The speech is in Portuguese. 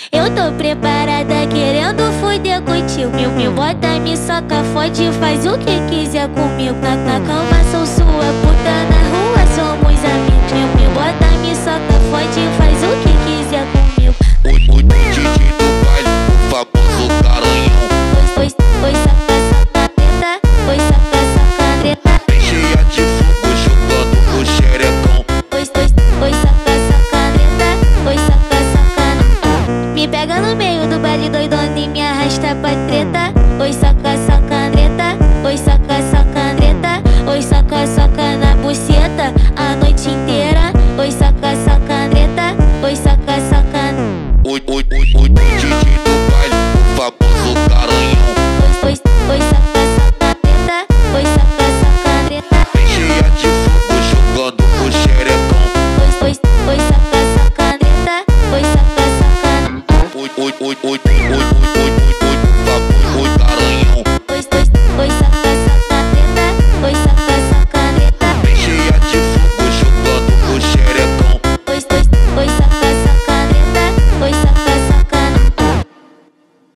Eu tô preparada querendo foder contigo. Me bota, me soca, fode, faz o que quiser comigo. Na cama sou sua puta, na rua somos amigos. Me bota, me soca, fode, faz o que quiser comigo. O DJ do baile, o famoso Garanhão. Oi, saca, saca, treta. Oi, saca, saca, treta. Bem cheia de fogo, jogando o xerecão. Oi, saca, saca, treta. Oi, saca, saca. Me pega no meio do baile doidona e me arrasta pra treta. Oi, saca, saca, treta. Oi, saca, saca, treta. Oi, saca, saca na buceta a noite inteira. Oi, saca, saca, treta. Oi, saca, saca. O DJ do baile, o famoso Garanhão. Oi, saca, saca, treta. Oi, saca, saca, treta. Bem cheia de fogo, jogando o xerecão. Oi, saca, saca, treta. Oi, saca, saca. O